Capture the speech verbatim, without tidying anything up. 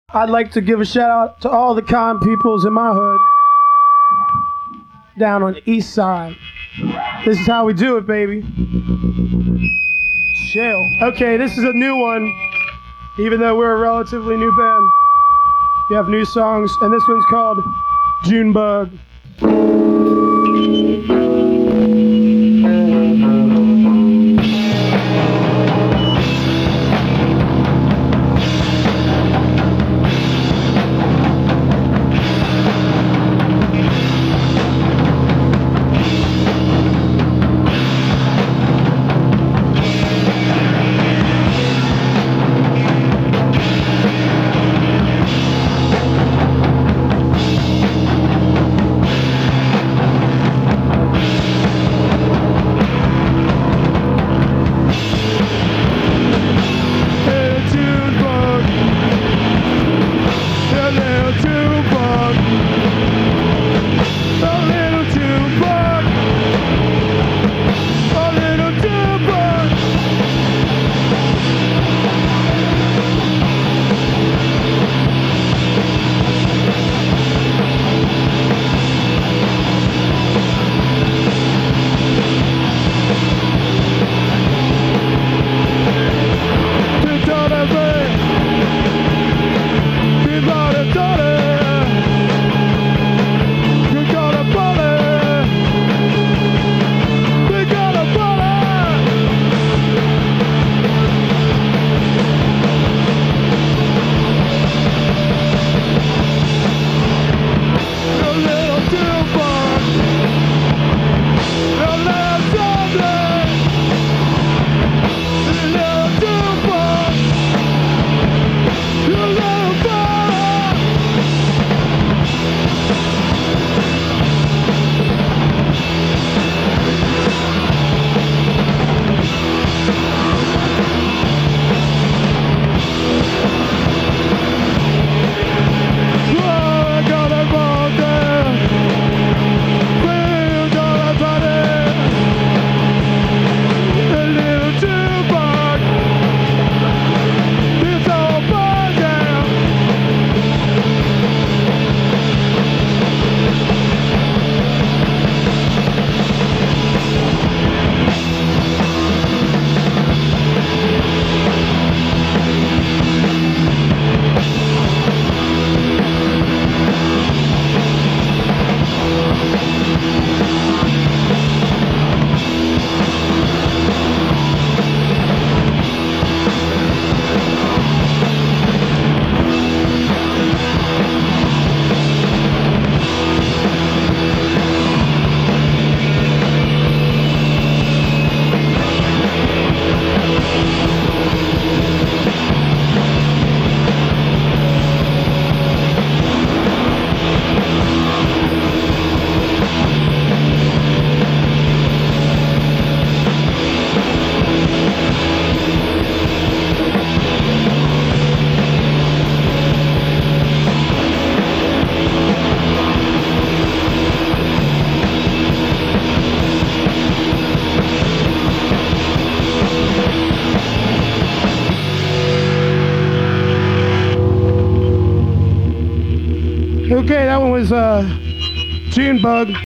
I'd like to give a shout out to all the kind peoples in my hood down on the east side. This is how we do it, baby. Chill. Okay, this is a new one, even though we're a relatively new band. We have new songs, and this one's called Junebug. Okay, that one was uh, Junebug.